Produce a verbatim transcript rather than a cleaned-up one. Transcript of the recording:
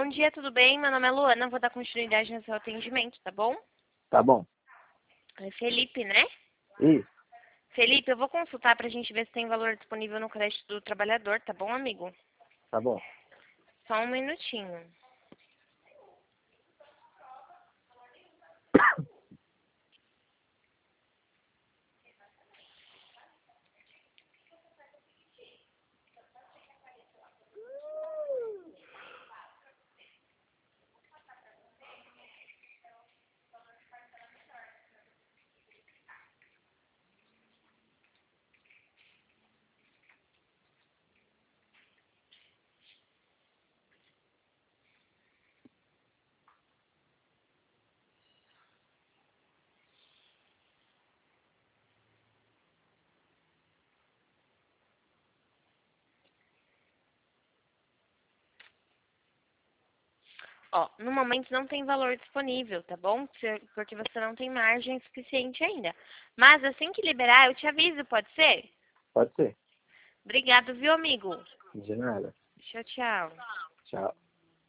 dia, tudo bem? Meu nome é Luana, vou dar continuidade no seu atendimento, tá bom? Tá bom. É Felipe, né? Isso, Felipe, eu vou consultar pra gente ver se tem valor disponível no crédito do trabalhador, tá bom, amigo? tá bom. Só um minutinho. Ó, no momento não tem valor disponível, tá bom? Se- Porque você não tem margem suficiente ainda. Mas assim que liberar, eu te aviso, pode ser? Pode ser. Obrigado, viu, amigo? De nada. Tchau, tchau. Tchau.